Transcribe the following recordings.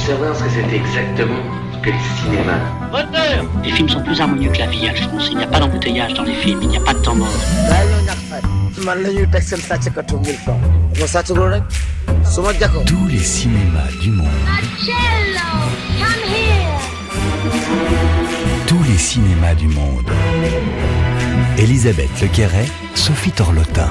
savoir ce que c'était exactement que le cinéma. Moteur! Les films sont plus harmonieux que la vie, Alphonse. Il n'y a pas d'embouteillage dans les films, il n'y a pas de temps mort. Tous les cinémas du monde. Marcello, come here. Tous les cinémas du monde. Elisabeth Lequerret, Sophie Torlotin.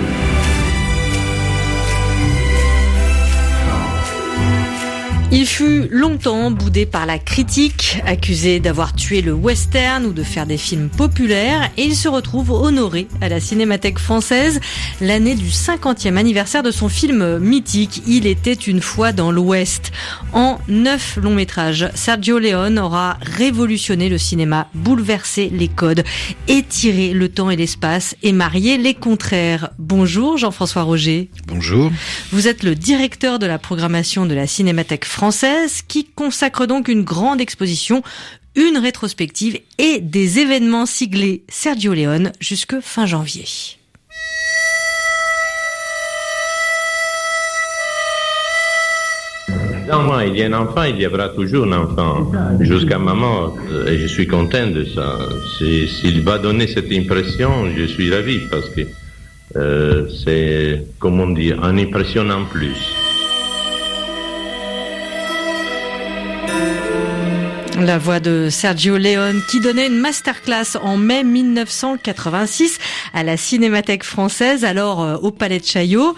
Il fut longtemps boudé par la critique, accusé d'avoir tué le western ou de faire des films populaires, et il se retrouve honoré à la Cinémathèque française l'année du 50e anniversaire de son film mythique « Il était une fois dans l'Ouest ». En 9 longs métrages, Sergio Leone aura révolutionné le cinéma, bouleversé les codes, étiré le temps et l'espace et marié les contraires. Bonjour Jean-François Roger. Bonjour. Vous êtes le directeur de la programmation de la Cinémathèque française qui consacre donc une grande exposition, une rétrospective et des événements siglés Sergio Leone jusque fin janvier. Dans moi, il y a un enfant, il y aura toujours un enfant, jusqu'à ma mort. Et je suis content de ça. S'il va donner cette impression, je suis ravi, parce que c'est, comment on dit, une impression en plus. La voix de Sergio Leone qui donnait une masterclass en mai 1986 à la Cinémathèque française, alors au Palais de Chaillot.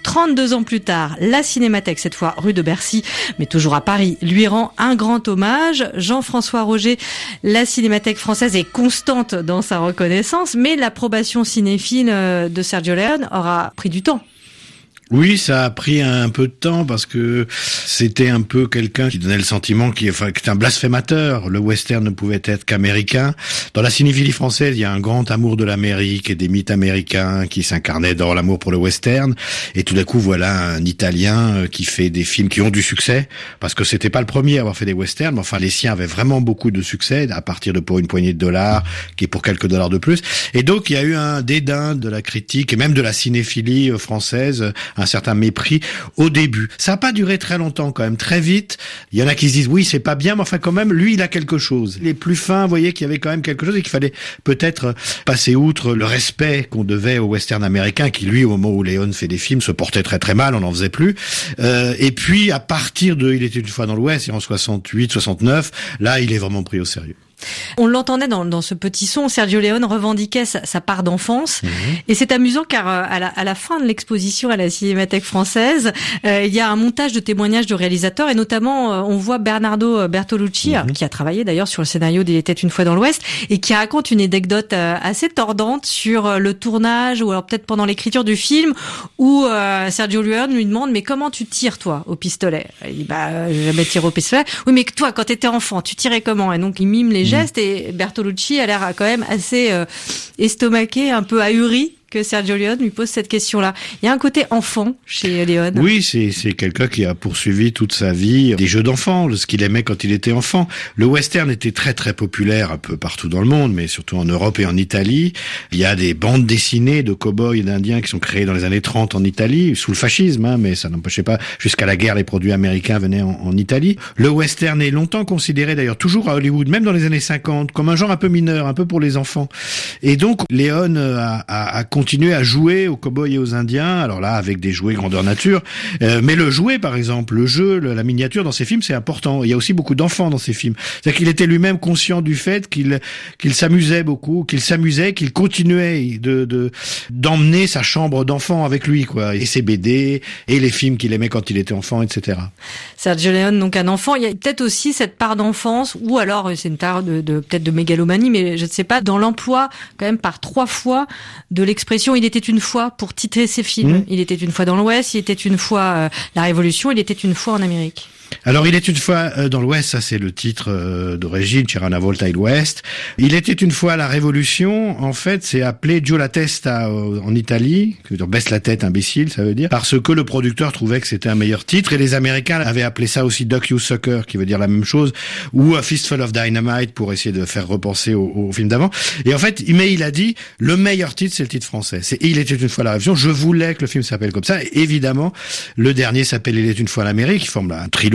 32 ans plus tard, la Cinémathèque, cette fois rue de Bercy, mais toujours à Paris, lui rend un grand hommage. Jean-François Roger, la Cinémathèque française est constante dans sa reconnaissance, mais l'approbation cinéphile de Sergio Leone aura pris du temps. Oui, ça a pris un peu de temps parce que c'était un peu quelqu'un qui donnait le sentiment qui était un blasphémateur. Le western ne pouvait être qu'américain. Dans la cinéphilie française, il y a un grand amour de l'Amérique et des mythes américains qui s'incarnaient dans l'amour pour le western. Et tout d'un coup, voilà un Italien qui fait des films qui ont du succès, parce que c'était pas le premier à avoir fait des westerns, mais enfin les siens avaient vraiment beaucoup de succès à partir de Pour une poignée de dollars, qui est pour quelques dollars de plus. Et donc il y a eu un dédain de la critique et même de la cinéphilie française, un certain mépris au début. Ça n'a pas duré très longtemps quand même. Très vite, il y en a qui se disent oui, c'est pas bien, mais enfin quand même, lui, il a quelque chose. Les plus fins voyaient qu'il y avait quand même quelque chose et qu'il fallait peut-être passer outre le respect qu'on devait au western américain, qui lui, au moment où Leone fait des films, se portait très très mal, on n'en faisait plus. Et puis, à partir de Il était une fois dans l'Ouest, et en 68, 69, là, il est vraiment pris au sérieux. On l'entendait dans ce petit son, Sergio Leone revendiquait sa part d'enfance. Et c'est amusant car à la fin de l'exposition à la Cinémathèque française, il y a un montage de témoignages de réalisateurs et notamment on voit Bernardo Bertolucci, qui a travaillé d'ailleurs sur le scénario d'Il était une fois dans l'Ouest et qui raconte une anecdote assez tordante sur le tournage ou alors peut-être pendant l'écriture du film où Sergio Leone lui demande mais comment tu tires toi au pistolet? Il dit j'ai jamais tiré au pistolet. Oui mais toi quand t'étais enfant tu tirais comment? Et donc il mime les gestes et Bertolucci a l'air quand même assez estomaqué, un peu ahuri que Sergio Leone lui pose cette question-là. Il y a un côté enfant chez Leone. Oui, c'est quelqu'un qui a poursuivi toute sa vie des jeux d'enfant, ce qu'il aimait quand il était enfant. Le western était très très populaire un peu partout dans le monde, mais surtout en Europe et en Italie. Il y a des bandes dessinées de cow-boys et d'Indiens qui sont créées dans les années 30 en Italie, sous le fascisme, mais ça n'empêchait pas, jusqu'à la guerre, les produits américains venaient en Italie. Le western est longtemps considéré, d'ailleurs toujours à Hollywood, même dans les années 50, comme un genre un peu mineur, un peu pour les enfants. Et donc, Leone a continué à jouer aux cow-boys et aux Indiens, alors là, avec des jouets grandeur nature. Mais le jouet, par exemple, le jeu, la miniature dans ses films, c'est important. Il y a aussi beaucoup d'enfants dans ses films. C'est-à-dire qu'il était lui-même conscient du fait qu'il s'amusait beaucoup, qu'il continuait d'emmener sa chambre d'enfant avec lui, quoi. Et ses BD, et les films qu'il aimait quand il était enfant, etc. Sergio Leone, donc un enfant. Il y a peut-être aussi cette part d'enfance, ou alors c'est une part peut-être de mégalomanie, mais je ne sais pas, dans l'emploi, quand même par 3 fois, de l'expression Il était une fois pour titrer ses films. Il était une fois dans l'Ouest, il était une fois la Révolution, il était une fois en Amérique. Alors, il était une fois dans l'Ouest, ça c'est le titre d'origine, C'era una volta il West. Il était une fois la Révolution, en fait, c'est appelé Giù la testa en Italie, qui veut dire baisse la tête, imbécile, ça veut dire, parce que le producteur trouvait que c'était un meilleur titre, et les Américains avaient appelé ça aussi Duck You Sucker, qui veut dire la même chose, ou A Fistful of Dynamite, pour essayer de faire repenser au film d'avant. Et en fait, il a dit, le meilleur titre, c'est le titre français. C'est Il était une fois la Révolution. Je voulais que le film s'appelle comme ça. Et évidemment, le dernier s'appelle Il était une fois l'Amérique, qui forme un trilogie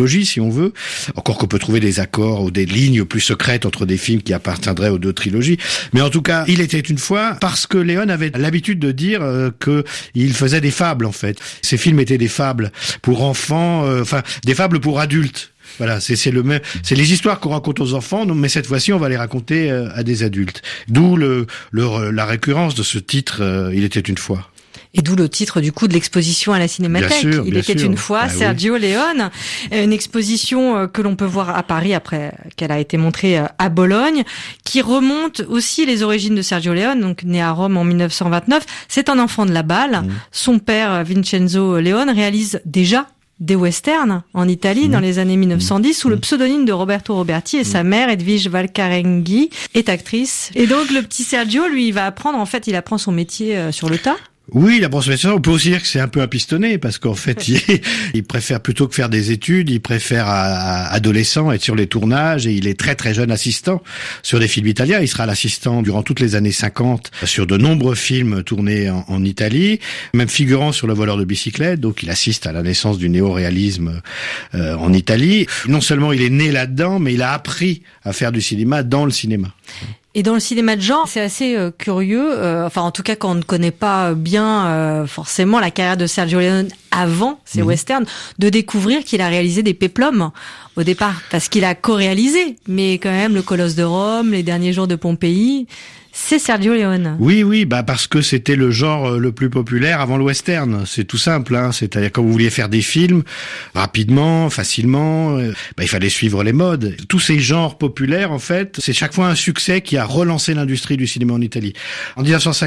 trilogie, si on veut. Encore qu'on peut trouver des accords ou des lignes plus secrètes entre des films qui appartiendraient aux deux trilogies. Mais en tout cas, il était une fois, parce que Leone avait l'habitude de dire que il faisait des fables, en fait. Ces films étaient des fables pour enfants, des fables pour adultes. Voilà, c'est les histoires qu'on raconte aux enfants, mais cette fois-ci, on va les raconter à des adultes. D'où la récurrence de ce titre, Il était une fois. Et d'où le titre du coup de l'exposition à la Cinémathèque. Il était une fois, Sergio Leone, une exposition que l'on peut voir à Paris après qu'elle a été montrée à Bologne, qui remonte aussi les origines de Sergio Leone, donc né à Rome en 1929. C'est un enfant de la balle. Son père, Vincenzo Leone, réalise déjà des westerns en Italie dans les années 1910 sous le pseudonyme de Roberto Roberti, et sa mère, Edwige Valcarenghi, est actrice. Et donc le petit Sergio, lui, il apprend son métier sur le tas. Oui, la brosse-métier, on peut aussi dire que c'est un peu un pistonné, parce qu'en fait, il préfère, plutôt que faire des études, il préfère à adolescent être sur les tournages, et il est très très jeune assistant sur des films italiens. Il sera l'assistant durant toutes les années 50 sur de nombreux films tournés en Italie, même figurant sur Le voleur de bicyclette, donc il assiste à la naissance du néo-réalisme en Italie. Non seulement il est né là-dedans, mais il a appris à faire du cinéma dans le cinéma. Et dans le cinéma de genre, c'est assez curieux, en tout cas quand on ne connaît pas bien forcément la carrière de Sergio Leone avant ces westerns, de découvrir qu'il a réalisé des péplums au départ, parce qu'il a co-réalisé, mais quand même Le Colosse de Rome, Les Derniers jours de Pompéi, c'est Sergio Leone. Oui, parce que c'était le genre le plus populaire avant le western. C'est tout simple, C'est-à-dire quand vous vouliez faire des films rapidement, facilement, il fallait suivre les modes. Tous ces genres populaires, en fait, c'est chaque fois un succès qui a relancé l'industrie du cinéma en Italie. En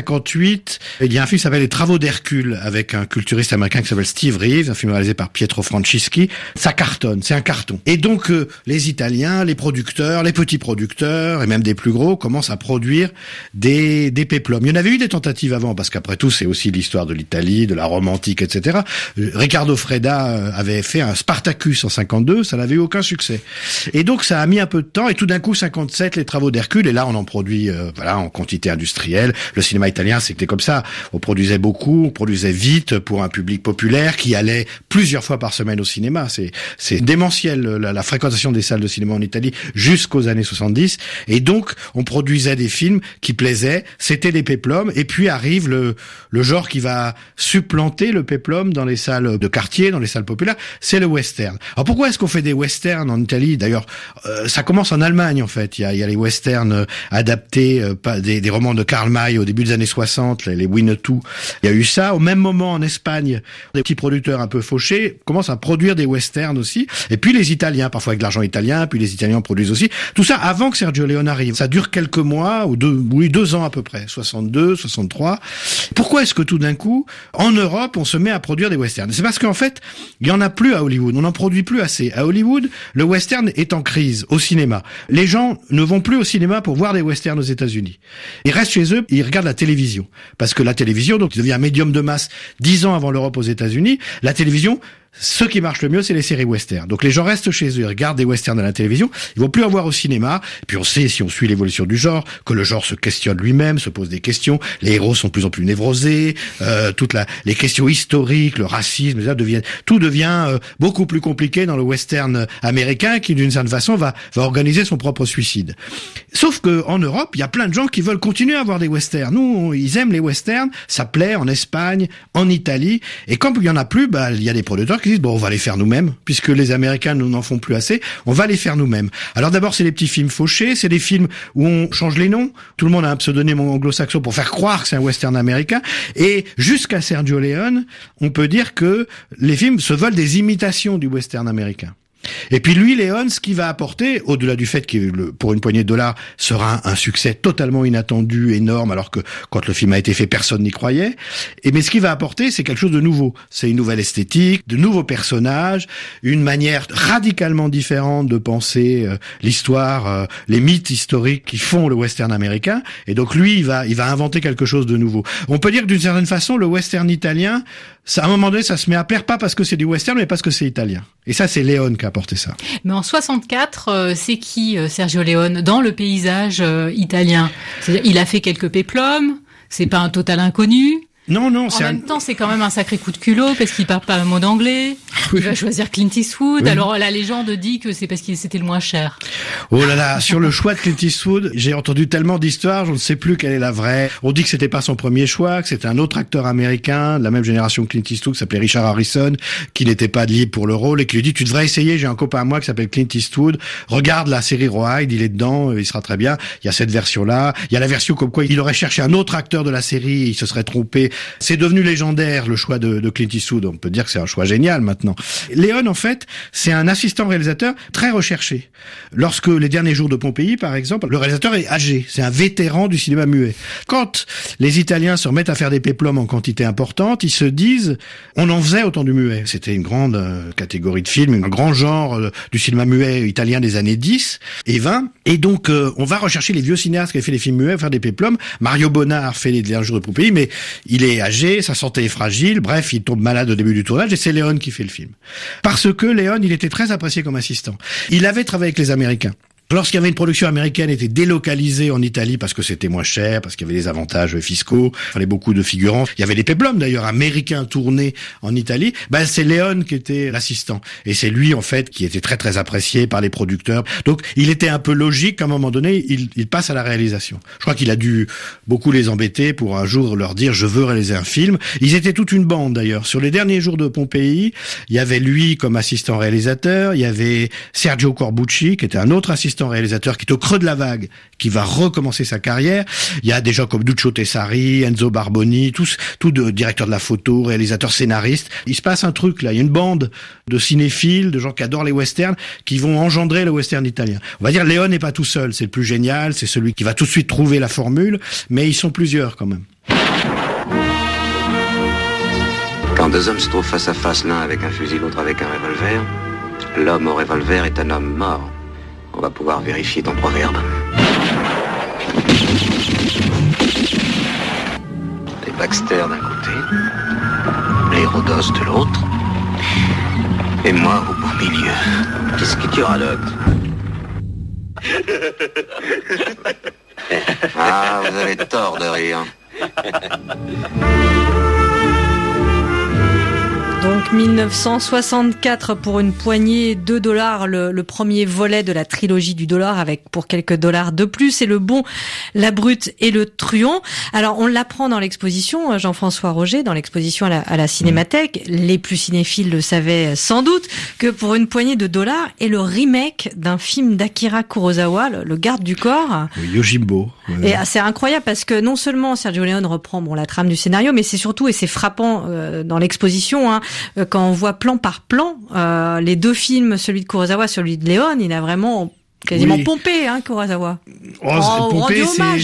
1958, il y a un film qui s'appelle Les Travaux d'Hercule, avec un culturiste américain qui s'appelle Steve Reeves, un film réalisé par Pietro Francischi. Ça cartonne, c'est un carton. Et donc, les Italiens, les producteurs, les petits producteurs, et même des plus gros, commencent à produire des péplums. Il y en avait eu des tentatives avant, parce qu'après tout, c'est aussi l'histoire de l'Italie, de la Rome antique, etc. Riccardo Freda avait fait un Spartacus en 52, ça n'avait eu aucun succès. Et donc, ça a mis un peu de temps, et tout d'un coup, 57, Les Travaux d'Hercule, et là, on en produit, en quantité industrielle. Le cinéma italien, c'était comme ça. On produisait beaucoup, on produisait vite pour un public populaire qui allait plusieurs fois par semaine au cinéma. C'est démentiel, la fréquentation des salles de cinéma en Italie jusqu'aux années 70. Et donc, on produisait des films qui plaisaient, c'était des péplums, et puis arrive le genre qui va supplanter le péplum dans les salles de quartier, dans les salles populaires, c'est le western. Alors pourquoi est-ce qu'on fait des westerns en Italie? D'ailleurs, ça commence en Allemagne, en fait. Il y a les westerns adaptés, des romans de Karl May au début des années 60, les Winnetou. Il y a eu ça. Au même moment, en Espagne, des petits producteurs un peu fauchés commencent à produire des westerns aussi. Et puis les Italiens, parfois avec de l'argent italien, puis les Italiens produisent aussi. Tout ça avant que Sergio Leone arrive. Ça dure quelques mois, ou 2 ans à peu près, 62, 63. Pourquoi est-ce que tout d'un coup, en Europe, on se met à produire des westerns? C'est parce qu'en fait, il y en a plus à Hollywood. On n'en produit plus assez. À Hollywood, le western est en crise au cinéma. Les gens ne vont plus au cinéma pour voir des westerns aux États-Unis. Ils restent chez eux, ils regardent la télévision. Parce que la télévision, donc, devient un médium de masse 10 ans avant l'Europe aux États-Unis. La télévision, ce qui marche le mieux, c'est les séries western. Donc les gens restent chez eux, ils regardent des westerns à la télévision, ils vont plus en voir au cinéma. Et puis on sait, si on suit l'évolution du genre, que le genre se questionne lui-même, se pose des questions. Les héros sont de plus en plus névrosés, les questions historiques, le racisme, tout devient beaucoup plus compliqué dans le western américain, qui d'une certaine façon va organiser son propre suicide. Sauf que en Europe, il y a plein de gens qui veulent continuer à voir des westerns. Nous, ils aiment les westerns, ça plaît en Espagne, en Italie, et quand il y en a plus, il y a des producteurs qui disent on va les faire nous-mêmes, puisque les Américains n'en font plus assez, on va les faire nous-mêmes. Alors d'abord, c'est des petits films fauchés, c'est des films où on change les noms, tout le monde a un pseudonyme anglo-saxon pour faire croire que c'est un western américain, et jusqu'à Sergio Leone, on peut dire que les films se veulent des imitations du western américain. Et puis lui, Leone, ce qu'il va apporter, au-delà du fait qu'il, pour une poignée de dollars, sera un succès totalement inattendu, énorme, alors que quand le film a été fait, personne n'y croyait. Mais ce qu'il va apporter, c'est quelque chose de nouveau. C'est une nouvelle esthétique, de nouveaux personnages, une manière radicalement différente de penser l'histoire, les mythes historiques qui font le western américain. Et donc lui, il va inventer quelque chose de nouveau. On peut dire que d'une certaine façon, le western italien, ça, à un moment donné, ça se met à plaire, pas parce que c'est du western, mais parce que c'est italien. Et ça, c'est Leone qui a apporté ça. Mais en 64, c'est qui Sergio Leone dans le paysage italien? C'est-à-dire, il a fait quelques péplums, c'est pas un total inconnu. Non, En même temps, c'est quand même un sacré coup de culot parce qu'il parle pas un mot d'anglais. Il va choisir Clint Eastwood. Oui. Alors la légende dit que c'est parce qu'il c'était le moins cher. Oh là là, sur le choix de Clint Eastwood, j'ai entendu tellement d'histoires, je ne sais plus quelle est la vraie. On dit que c'était pas son premier choix, que c'était un autre acteur américain de la même génération que Clint Eastwood, qui s'appelait Richard Harrison, qui n'était pas libre pour le rôle et qui lui dit tu devrais essayer, j'ai un copain à moi qui s'appelle Clint Eastwood, regarde la série Rawhide, il est dedans, il sera très bien. Il y a cette version-là, il y a la version comme quoi il aurait cherché un autre acteur de la série, il se serait trompé. C'est devenu légendaire le choix de Clint Eastwood, on peut dire que c'est un choix génial maintenant. Léon, en fait, c'est un assistant réalisateur très recherché. Lorsque Les Derniers Jours de Pompéi, par exemple, le réalisateur est âgé, c'est un vétéran du cinéma muet. Quand les Italiens se remettent à faire des péplums en quantité importante, ils se disent, on en faisait autant du muet. C'était une grande catégorie de films, un grand genre du cinéma muet italien des années 10 et 20. Et donc, on va rechercher les vieux cinéastes qui avaient fait des films muets, faire des péplums. Mario Bonnard fait Les Derniers Jours de Pompéi, mais il est âgé, sa santé est fragile, bref, il tombe malade au début du tournage et c'est Léon qui fait le film. Parce que Léon, il était très apprécié comme assistant. Il avait travaillé avec les Américains. Lorsqu'il y avait une production américaine était délocalisée en Italie parce que c'était moins cher, parce qu'il y avait des avantages fiscaux, il fallait beaucoup de figurants. Il y avait des péplums d'ailleurs américains tournés en Italie. C'est Léon qui était l'assistant. Et c'est lui en fait qui était très très apprécié par les producteurs. Donc il était un peu logique qu'à un moment donné, il passe à la réalisation. Je crois qu'il a dû beaucoup les embêter pour un jour leur dire je veux réaliser un film. Ils étaient toute une bande d'ailleurs. Sur Les Derniers Jours de Pompéi, il y avait lui comme assistant réalisateur, il y avait Sergio Corbucci qui était un autre assistant réalisateur qui est au creux de la vague, qui va recommencer sa carrière. Il y a des gens comme Duccio Tessari, Enzo Barboni, tous de directeurs de la photo, réalisateurs, scénaristes. Il se passe un truc là, il y a une bande de cinéphiles, de gens qui adorent les westerns, qui vont engendrer le western italien. On va dire Léon n'est pas tout seul, c'est le plus génial, c'est celui qui va tout de suite trouver la formule, mais ils sont plusieurs quand même. Quand deux hommes se trouvent face à face, l'un avec un fusil, l'autre avec un revolver, l'homme au revolver est un homme mort. On va pouvoir vérifier ton proverbe. Les Baxter d'un côté, les Rhodos de l'autre, et moi au beau milieu. Qu'est-ce que tu radotes? Ah, vous avez tort de rire. Donc 1964 pour une poignée de $, le premier volet de la trilogie du dollar avec pour quelques dollars de plus, et Le Bon, la Brute et le Truand. Alors on l'apprend dans l'exposition, Jean-François Roger, dans l'exposition à la Cinémathèque, les plus cinéphiles le savaient sans doute, que pour une poignée de $, est le remake d'un film d'Akira Kurosawa, le garde du corps. Oui, Yojimbo. Et c'est incroyable parce que non seulement Sergio Leone reprend la trame du scénario, mais c'est surtout, et c'est frappant dans l'exposition, quand on voit plan par plan les deux films, celui de Kurosawa, celui de Léone, il a vraiment quasiment pompé, Kurosawa. Pompé,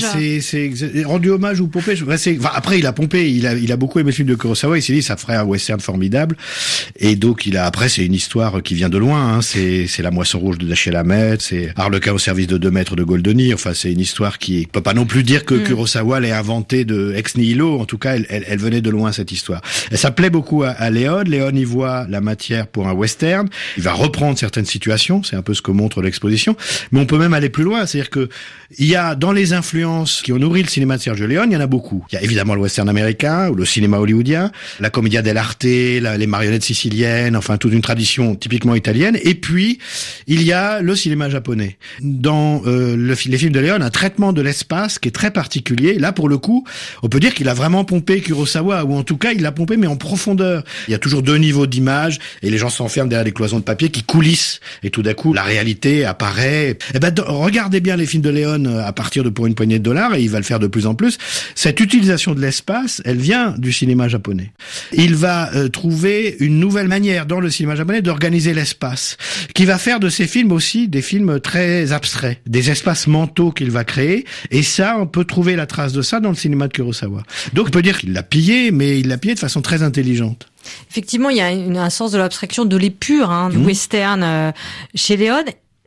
rendu rendu hommage ou pompé. Après, il a pompé. Il a beaucoup aimé le film de Kurosawa. Il s'est dit, ça ferait un western formidable. Et donc, après, c'est une histoire qui vient de loin. C'est La Moisson Rouge de Dashiell Hammett. C'est Harlequin au service de 2 mètres de Goldoni. Enfin, c'est une histoire qui peut pas non plus dire que Kurosawa l'ait inventée de ex nihilo. En tout cas, elle venait de loin, cette histoire. Ça plaît beaucoup à Léon. Léon y voit la matière pour un western. Il va reprendre certaines situations. C'est un peu ce que montre l'exposition. Mais on peut même aller plus loin, c'est-à-dire que il y a dans les influences qui ont nourri le cinéma de Sergio Leone, il y en a beaucoup. Il y a évidemment le western américain ou le cinéma hollywoodien, la commedia dell'arte, les marionnettes siciliennes, enfin toute une tradition typiquement italienne. Et puis il y a le cinéma japonais. Dans les films de Leone, un traitement de l'espace qui est très particulier. Là, pour le coup, on peut dire qu'il a vraiment pompé Kurosawa, ou en tout cas il l'a pompé mais en profondeur. Il y a toujours 2 niveaux d'image et les gens s'enferment derrière des cloisons de papier qui coulissent. Et tout d'un coup, la réalité apparaît. Regardez bien les films de Léon à partir de Pour une poignée de $, et il va le faire de plus en plus. Cette utilisation de l'espace, elle vient du cinéma japonais. Il va trouver une nouvelle manière dans le cinéma japonais d'organiser l'espace, qui va faire de ces films aussi des films très abstraits, des espaces mentaux qu'il va créer, et ça, on peut trouver la trace de ça dans le cinéma de Kurosawa. Donc on peut dire qu'il l'a pillé, mais il l'a pillé de façon très intelligente. Effectivement, il y a un sens de l'abstraction, de l'épure, du western chez Léon.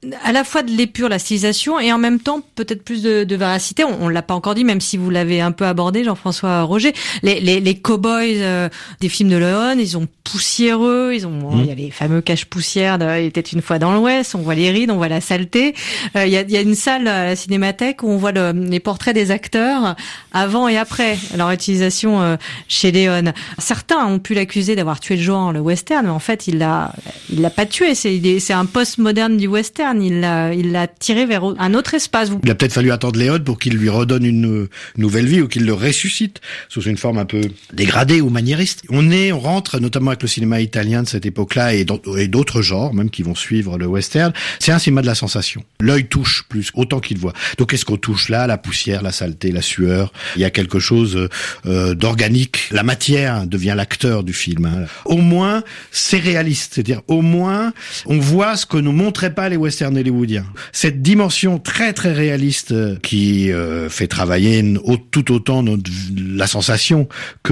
à la fois de l'épure, la stylisation, et en même temps peut-être plus de véracité. On l'a pas encore dit, même si vous l'avez un peu abordé, Jean-François Roger. Les cow-boys des films de Leone, ils ont poussiéreux, il y a les fameux cache-poussières Il était une fois dans l'Ouest, on voit les rides, on voit la saleté. Il y a une salle à la Cinémathèque où on voit les portraits des acteurs avant et après leur utilisation chez Leone. Certains ont pu l'accuser d'avoir tué le genre, le western, mais en fait il l'a pas tué. C'est un post-moderne du western. Il l'a tiré vers un autre espace. Il a peut-être fallu attendre Leone pour qu'il lui redonne une nouvelle vie ou qu'il le ressuscite sous une forme un peu dégradée ou maniériste. On rentre notamment avec le cinéma italien de cette époque-là et d'autres genres même qui vont suivre le western. C'est un cinéma de la sensation. L'œil touche plus, autant qu'il voit. Donc qu'est-ce qu'on touche là? La poussière, la saleté, la sueur. Il y a quelque chose d'organique. La matière devient l'acteur du film. Au moins, c'est réaliste. C'est-à-dire, au moins, on voit ce que nous montraient pas les westerns hollywoodiens. Cette dimension très très réaliste qui fait travailler tout autant la sensation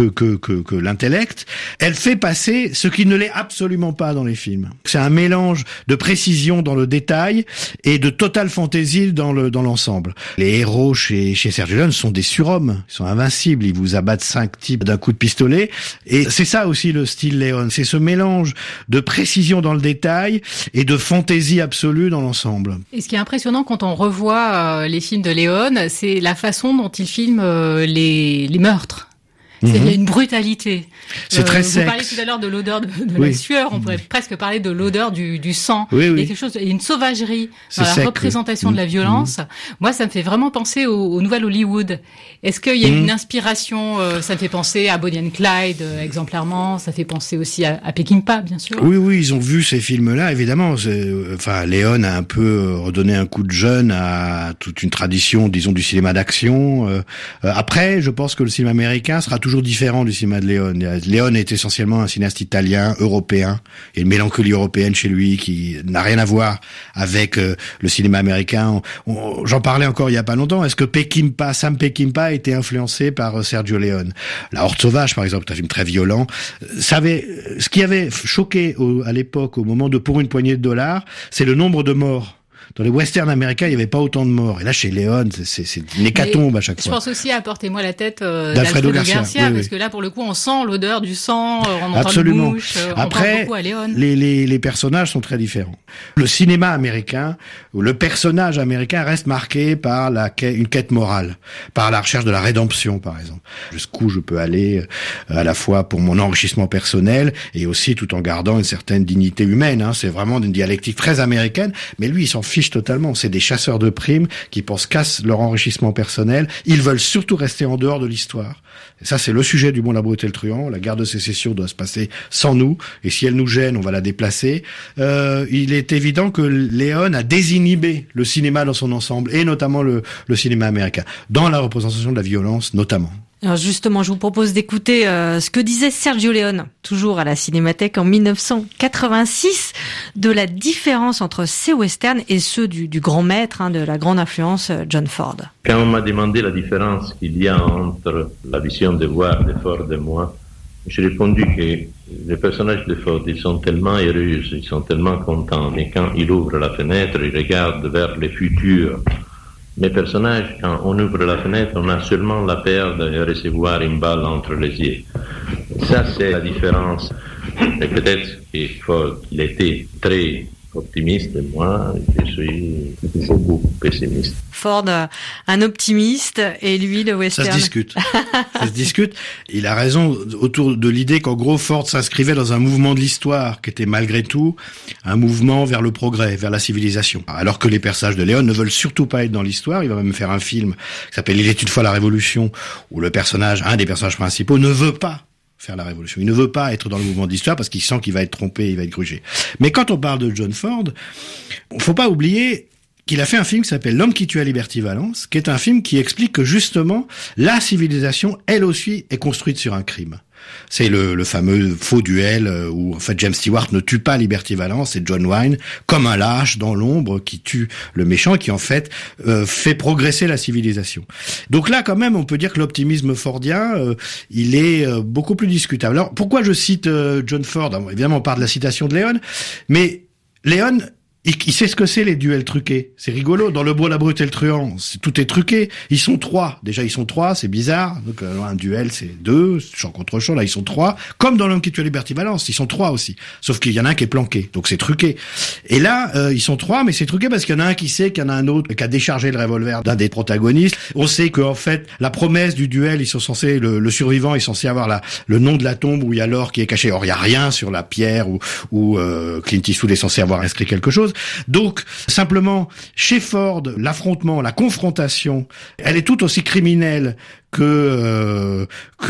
que l'intellect, elle fait passer ce qui ne l'est absolument pas dans les films. C'est un mélange de précision dans le détail et de totale fantaisie dans l'ensemble. Les héros chez Sergio Leone sont des surhommes, ils sont invincibles, ils vous abattent 5 types d'un coup de pistolet, et c'est ça aussi le style Leone, c'est ce mélange de précision dans le détail et de fantaisie absolue dans l'ensemble. Et ce qui est impressionnant quand on revoit les films de Leone, c'est la façon dont il filme les meurtres. Il y a une brutalité. C'est très sexe. Vous parliez tout à l'heure de l'odeur de la sueur, on pourrait presque parler de l'odeur du sang. Oui. Il y a quelque chose, il y a une sauvagerie dans la représentation de la violence. Moi, ça me fait vraiment penser au nouvel Hollywood. Est-ce qu'il y a une inspiration, ça me fait penser à Bonnie and Clyde, exemplairement, ça fait penser aussi à Peckinpah, bien sûr. Oui, ils ont vu ces films-là, évidemment. Leone a un peu redonné un coup de jeune à toute une tradition, disons, du cinéma d'action. Après, je pense que le cinéma américain sera toujours différent du cinéma de Leone. Leone est essentiellement un cinéaste italien, européen, et une mélancolie européenne chez lui qui n'a rien à voir avec le cinéma américain. J'en parlais encore il y a pas longtemps. Est-ce que Sam Peckinpah a été influencé par Sergio Leone? La Horde sauvage, par exemple, un film très violent. Ce qui avait choqué à l'époque, au moment de Pour une poignée de dollars, c'est le nombre de morts. Dans les westerns américains, il n'y avait pas autant de morts. Et là, chez Leone, c'est une hécatombe à chaque fois. Je pense aussi à Portez-moi la tête d'Alfredo Garcia, parce que là, pour le coup, on sent l'odeur du sang, on entend le mouche. Après, on pense beaucoup à Leone. Les personnages sont très différents. Le cinéma américain, ou le personnage américain reste marqué par une quête morale, par la recherche de la rédemption, par exemple. Jusqu'où je peux aller, à la fois pour mon enrichissement personnel, et aussi tout en gardant une certaine dignité humaine. C'est vraiment une dialectique très américaine, mais lui, il s'en fiche totalement. C'est des chasseurs de primes qui pensent qu'à leur enrichissement personnel. Ils veulent surtout rester en dehors de l'histoire. Et ça, c'est le sujet du Bon, la brute et le truand. La guerre de sécession doit se passer sans nous. Et si elle nous gêne, on va la déplacer. Il est évident que Leone a désinhibé le cinéma dans son ensemble, et notamment le cinéma américain, dans la représentation de la violence, notamment. Alors justement, je vous propose d'écouter ce que disait Sergio Leone, toujours à la Cinémathèque en 1986, de la différence entre ces westerns et ceux du grand maître, de la grande influence John Ford. Quand on m'a demandé la différence qu'il y a entre la vision de voir de Ford et moi, j'ai répondu que les personnages de Ford, ils sont tellement heureux, ils sont tellement contents, mais quand il ouvre la fenêtre, il regarde vers le futur. Mes personnages, quand on ouvre la fenêtre, on a seulement la peur de recevoir une balle entre les yeux. Ça, c'est la différence. Et peut-être que Ford, il était très optimiste, et moi, je suis beaucoup pessimiste. Ford, un optimiste, et lui, le western. Ça se discute. Il a raison autour de l'idée qu'en gros, Ford s'inscrivait dans un mouvement de l'histoire qui était malgré tout un mouvement vers le progrès, vers la civilisation. Alors que les personnages de Leone ne veulent surtout pas être dans l'histoire. Il va même faire un film qui s'appelle Il est une fois la Révolution, où un des personnages principaux, ne veut pas faire la révolution. Il ne veut pas être dans le mouvement de l'histoire parce qu'il sent qu'il va être trompé, il va être grugé. Mais quand on parle de John Ford, faut pas oublier qu'il a fait un film qui s'appelle L'homme qui tua Liberty Valance, qui est un film qui explique que justement, la civilisation, elle aussi, est construite sur un crime. C'est le fameux faux duel où en fait James Stewart ne tue pas Liberty Valance, c'est John Wayne comme un lâche dans l'ombre qui tue le méchant et qui en fait fait progresser la civilisation. Donc là quand même on peut dire que l'optimisme fordien il est beaucoup plus discutable. Alors pourquoi je cite John Ford? Évidemment on parle de la citation de Leone, mais Leone Il sait ce que c'est les duels truqués. C'est rigolo. Dans Le Beau, la Brute et le Truand, tout est truqué. Ils sont 3. Déjà, ils sont 3, c'est bizarre. Donc, un duel, c'est 2, champ contre champ. Là, ils sont 3. Comme dans L'Homme qui tue Liberty Valance, ils sont 3 aussi. Sauf qu'il y en a un qui est planqué. Donc, c'est truqué. Et là, ils sont 3, mais c'est truqué parce qu'il y en a un qui sait qu'il y en a un autre qui a déchargé le revolver d'un des protagonistes. On sait qu'en fait, la promesse du duel, ils sont censés, le survivant est censé avoir le nom de la tombe où il y a l'or qui est caché. Or, il y a rien sur la pierre où Clint Eastwood est censé avoir inscrit quelque chose. Donc, simplement, chez Ford, l'affrontement, la confrontation, elle est tout aussi criminelle que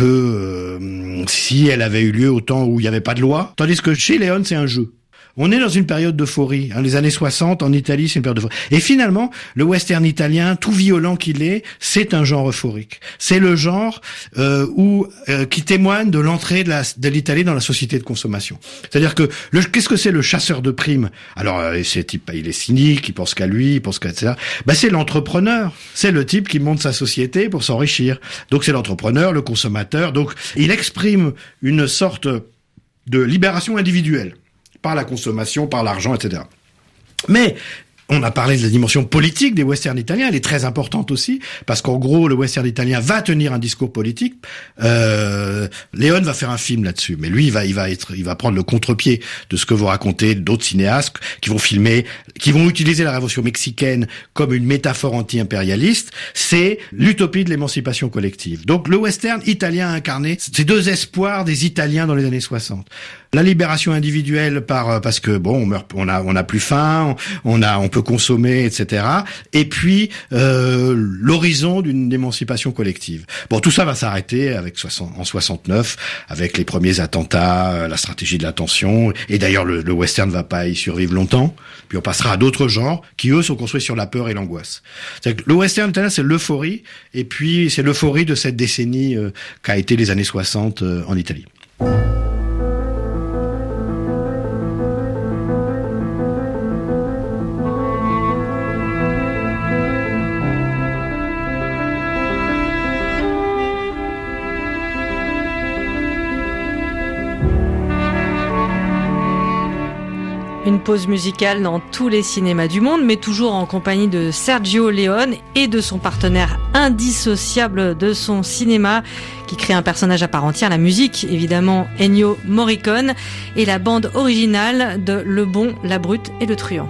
si elle avait eu lieu au temps où il n'y avait pas de loi. Tandis que chez Leone, c'est un jeu. On est dans une période d'euphorie. Les années 60, en Italie, c'est une période d'euphorie. Et finalement, le western italien, tout violent qu'il est, c'est un genre euphorique. C'est le genre qui témoigne de l'entrée de l'Italie dans la société de consommation. C'est-à-dire que qu'est-ce que c'est le chasseur de primes? Alors, ce type, il est cynique, il pense qu'à lui, il pense qu'à etc. C'est l'entrepreneur. C'est le type qui monte sa société pour s'enrichir. Donc, c'est l'entrepreneur, le consommateur. Donc, il exprime une sorte de libération individuelle. Par la consommation, par l'argent, etc. Mais on a parlé de la dimension politique des westerns italiens, elle est très importante aussi, parce qu'en gros, le western italien va tenir un discours politique. Leone va faire un film là-dessus, mais lui, il va prendre le contre-pied de ce que vont raconter d'autres cinéastes qui vont utiliser la révolution mexicaine comme une métaphore anti-impérialiste. C'est l'utopie de l'émancipation collective. Donc, le western italien a incarné ces deux espoirs des Italiens dans les années 60. La libération individuelle parce que bon, on a plus faim, on peut consommer, etc. Et puis l'horizon d'une émancipation collective. Bon, tout ça va s'arrêter en 69 avec les premiers attentats, la stratégie de l'attention. Et d'ailleurs, le western ne va pas y survivre longtemps. Puis on passera à d'autres genres qui eux sont construits sur la peur et l'angoisse. C'est-à-dire que le western italien, c'est l'euphorie, et puis c'est l'euphorie de cette décennie qu'a été les années 60 en Italie. Une pause musicale dans tous les cinémas du monde, mais toujours en compagnie de Sergio Leone et de son partenaire indissociable de son cinéma, qui crée un personnage à part entière, la musique, évidemment, Ennio Morricone, et la bande originale de Le Bon, la Brute et le Truand.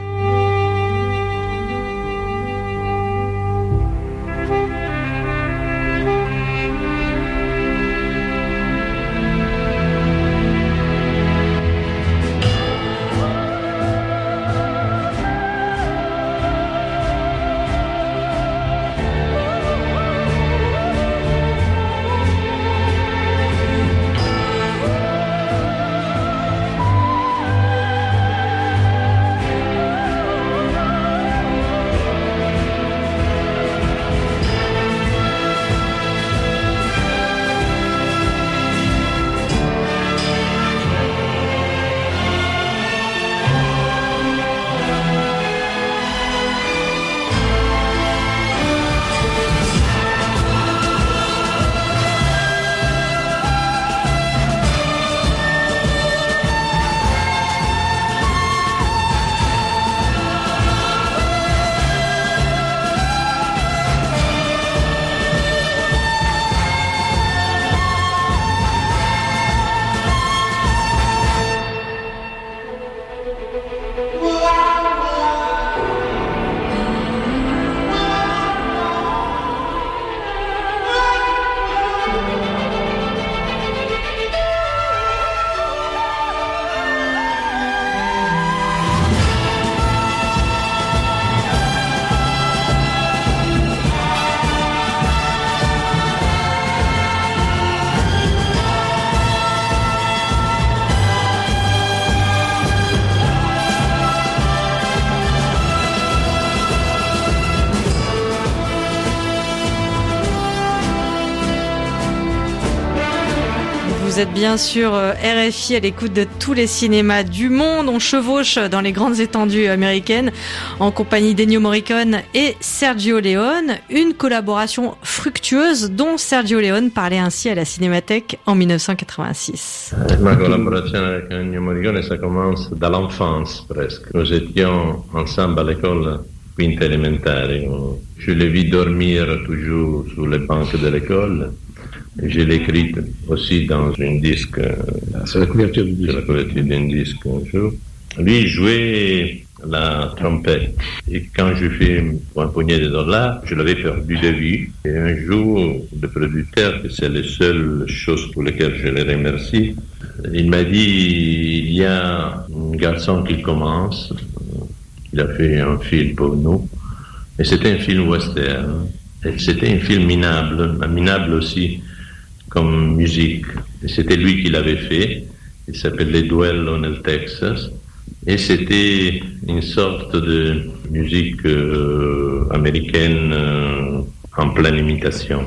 Vous êtes bien sûr RFI à l'écoute de tous les cinémas du monde. On chevauche dans les grandes étendues américaines en compagnie d'Ennio Morricone et Sergio Leone. Une collaboration fructueuse dont Sergio Leone parlait ainsi à la Cinémathèque en 1986. Ma collaboration avec Ennio Morricone, ça commence dans l'enfance presque. Nous étions ensemble à l'école quinta élémentaire. Je l'ai vu dormir toujours sur les bancs de l'école. Je l'ai écrit aussi dans un disque, sur la couverture d'un disque un jour. Lui jouait la trompette. Et quand je fais pour un poignet de dollars, je l'avais perdu de vue. Et un jour, le producteur, que c'est les seules choses pour lesquelles je les remercie, il m'a dit, il y a un garçon qui commence. Il a fait un film pour nous. Et c'était un film western. Et c'était un film minable aussi comme musique. Et c'était lui qui l'avait fait. Il s'appelait Duello nel Texas. Et c'était une sorte de musique américaine en pleine imitation.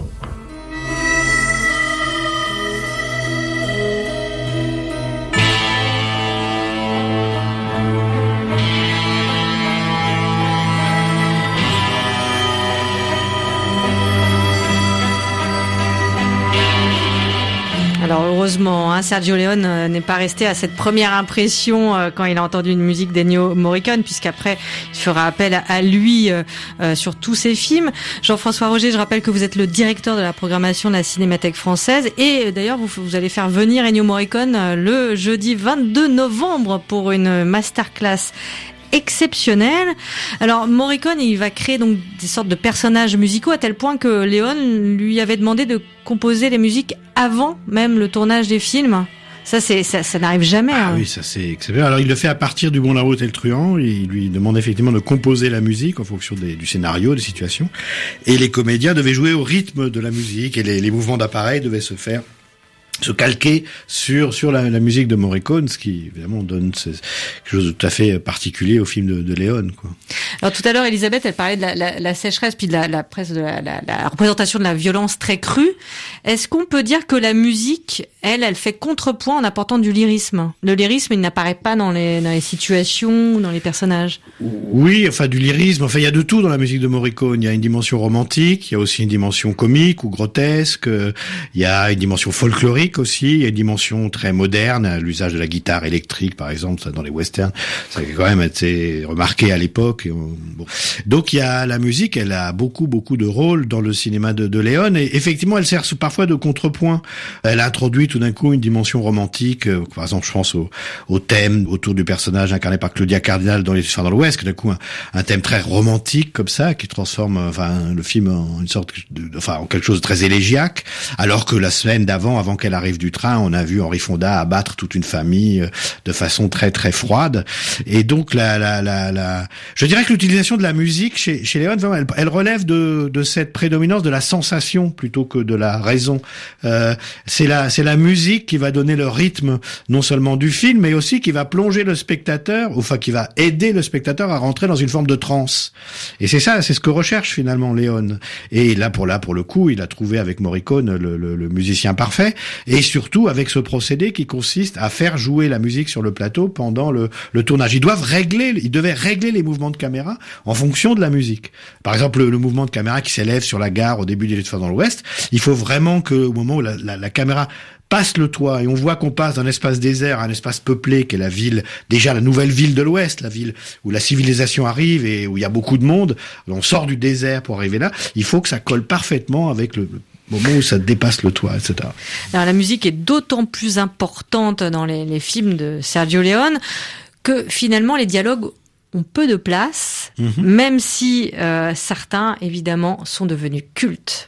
Heureusement, Sergio Leone n'est pas resté à cette première impression quand il a entendu une musique d'Ennio Morricone, puisqu'après il fera appel à lui sur tous ses films. Jean-François Roger, je rappelle que vous êtes le directeur de la programmation de la Cinémathèque française, et d'ailleurs vous allez faire venir Ennio Morricone le jeudi 22 novembre pour une masterclass exceptionnel. Alors Morricone, il va créer donc des sortes de personnages musicaux à tel point que Leone lui avait demandé de composer les musiques avant même le tournage des films. Ça n'arrive jamais. Ah oui, ça c'est exceptionnel. Alors il le fait à partir du Bon, la route et le truand. Il lui demande effectivement de composer la musique en fonction du scénario, des situations. Et les comédiens devaient jouer au rythme de la musique, et les mouvements d'appareil devaient se calquer sur la musique de Morricone, ce qui évidemment donne quelque chose de tout à fait particulier au film de Leone, quoi. Alors tout à l'heure, Elisabeth, elle parlait de la sécheresse, puis de la représentation de la violence très crue. Est-ce qu'on peut dire que la musique, elle fait contrepoint en apportant du lyrisme? Le lyrisme, il n'apparaît pas dans les situations, dans les personnages. Oui, enfin du lyrisme. Enfin, il y a de tout dans la musique de Morricone. Il y a une dimension romantique, il y a aussi une dimension comique ou grotesque. Il y a une dimension folklorique aussi, il y a une dimension très moderne, l'usage de la guitare électrique par exemple, ça, dans les westerns, ça a quand même été remarqué à l'époque. Bon. Donc il y a la musique, elle a beaucoup de rôles dans le cinéma de Leone, et effectivement elle sert parfois de contrepoint. Elle a introduit tout d'un coup une dimension romantique, par exemple je pense au thème autour du personnage incarné par Claudia Cardinal dans Les Tueurs dans l'Ouest, d'un coup un thème très romantique comme ça, qui transforme le film en une sorte en quelque chose de très élégiaque, alors que la semaine d'avant, avant qu'elle arrive du train, on a vu Henri Fonda abattre toute une famille de façon très très froide. Et donc je dirais que l'utilisation de la musique chez Leone, elle relève de cette prédominance de la sensation plutôt que de la raison. C'est la musique qui va donner le rythme non seulement du film, mais aussi qui va plonger le spectateur, enfin qui va aider le spectateur à rentrer dans une forme de transe. Et c'est ce que recherche finalement Leone. Et là pour le coup, il a trouvé avec Morricone le musicien parfait. Et surtout avec ce procédé qui consiste à faire jouer la musique sur le plateau pendant le tournage. Ils devaient régler les mouvements de caméra en fonction de la musique. Par exemple, le mouvement de caméra qui s'élève sur la gare au début des Tueurs dans l'Ouest, il faut vraiment que au moment où la caméra passe le toit et on voit qu'on passe d'un espace désert à un espace peuplé qui est la ville, déjà la nouvelle ville de l'Ouest, la ville où la civilisation arrive et où il y a beaucoup de monde, on sort du désert pour arriver là, il faut que ça colle parfaitement avec le moment où ça dépasse le toit, etc. Alors la musique est d'autant plus importante dans les films de Sergio Leone que finalement les dialogues ont peu de place, même si certains, évidemment, sont devenus cultes.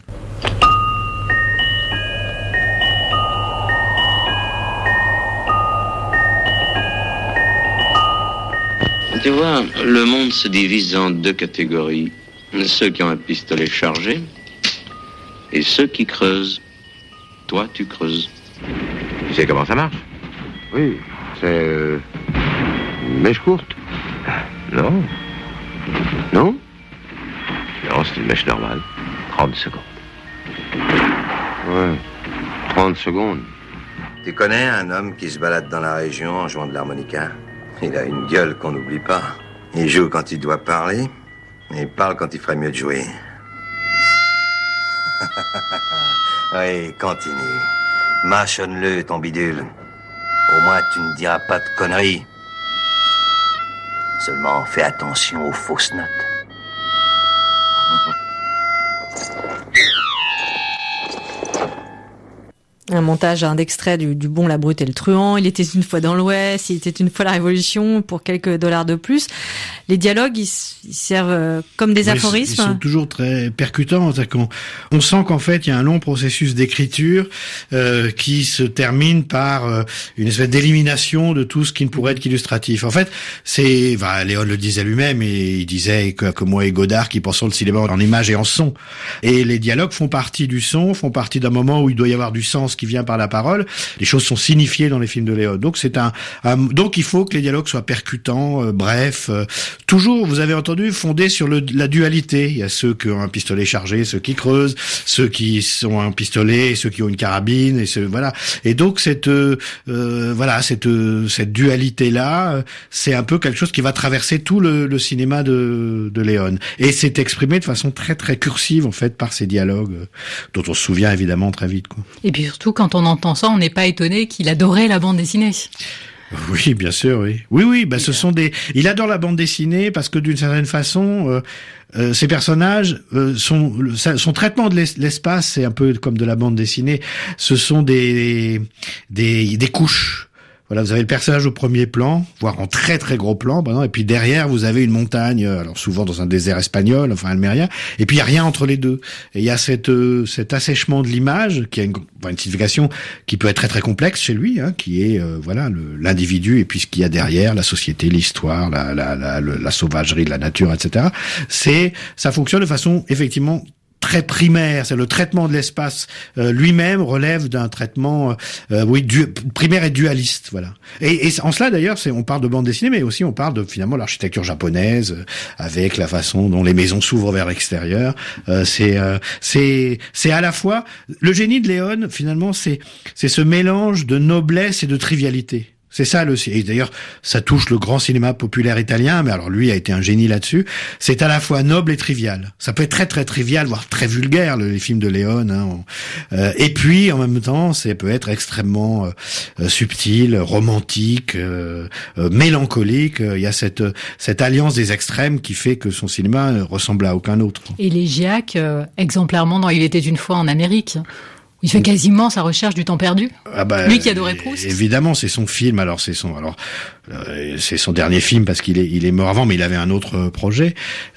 Tu vois, le monde se divise en deux catégories. Ceux qui ont un pistolet chargé et ceux qui creusent. Toi, tu creuses. Tu sais comment ça marche? Oui, c'est une mèche courte. Non. Non? Non, c'est une mèche normale. 30 secondes. Ouais, 30 secondes. Tu connais un homme qui se balade dans la région en jouant de l'harmonica? Il a une gueule qu'on n'oublie pas. Il joue quand il doit parler, et il parle quand il ferait mieux de jouer. Oui, continue. Mâchonne-le, ton bidule. Au moins, tu ne diras pas de conneries. Seulement, fais attention aux fausses notes. Un montage d'extrait du Bon, la Brute et le Truand. Il était une fois dans l'Ouest, il était une fois la Révolution pour quelques dollars de plus. Les dialogues, ils servent comme des aphorismes. Ils sont toujours très percutants. On sent qu'en fait, il y a un long processus d'écriture qui se termine par une espèce d'élimination de tout ce qui ne pourrait être qu'illustratif. En fait, Léon le disait lui-même, et il disait que moi et Godard qui pensons le cinéma en images et en son. Et les dialogues font partie du son, font partie d'un moment où il doit y avoir du sens qui vient par la parole. Les choses sont signifiées dans les films de Léon. Donc donc il faut que les dialogues soient percutants, brefs, toujours, vous avez entendu, fondés sur la dualité. Il y a ceux qui ont un pistolet chargé, ceux qui creusent, ceux qui ont un pistolet, ceux qui ont une carabine, voilà. Et donc cette dualité-là, c'est un peu quelque chose qui va traverser tout le cinéma de Léon. Et c'est exprimé de façon très très cursive en fait par ces dialogues dont on se souvient évidemment très vite, quoi. Et puis surtout, quand on entend ça, on n'est pas étonné qu'il adorait la bande dessinée. Oui, bien sûr, oui. Oui, il adore la bande dessinée parce que d'une certaine façon, ces personnages, son traitement de l'espace, c'est un peu comme de la bande dessinée. Ce sont des couches. Voilà, vous avez le personnage au premier plan, voire en très très gros plan, et puis derrière vous avez une montagne, alors souvent dans un désert espagnol, enfin almérien, et puis il y a rien entre les deux. Et il y a cet assèchement de l'image qui a une signification qui peut être très très complexe chez lui, qui est l'individu et puis ce qu'il y a derrière, la société, l'histoire, la sauvagerie de la nature, etc. Ça fonctionne de façon effectivement très primaire, c'est le traitement de l'espace lui-même relève d'un traitement primaire et dualiste, voilà. Et en cela d'ailleurs, on parle de bande dessinée, mais aussi on parle de finalement l'architecture japonaise avec la façon dont les maisons s'ouvrent vers l'extérieur. C'est à la fois le génie de Léon, finalement, c'est ce mélange de noblesse et de trivialité. C'est ça et d'ailleurs ça touche le grand cinéma populaire italien, mais alors lui a été un génie là-dessus. C'est à la fois noble et trivial. Ça peut être très très trivial, voire très vulgaire les films de Léon. Et puis en même temps, ça peut être extrêmement subtil, romantique, mélancolique. Il y a cette alliance des extrêmes qui fait que son cinéma ne ressemble à aucun autre. Élégiaque, exemplairement dans Il était une fois en Amérique. Il fait quasiment sa recherche du temps perdu. Lui qui adorait Proust. Évidemment, c'est son film. C'est son dernier film parce qu'il est mort avant, mais il avait un autre projet.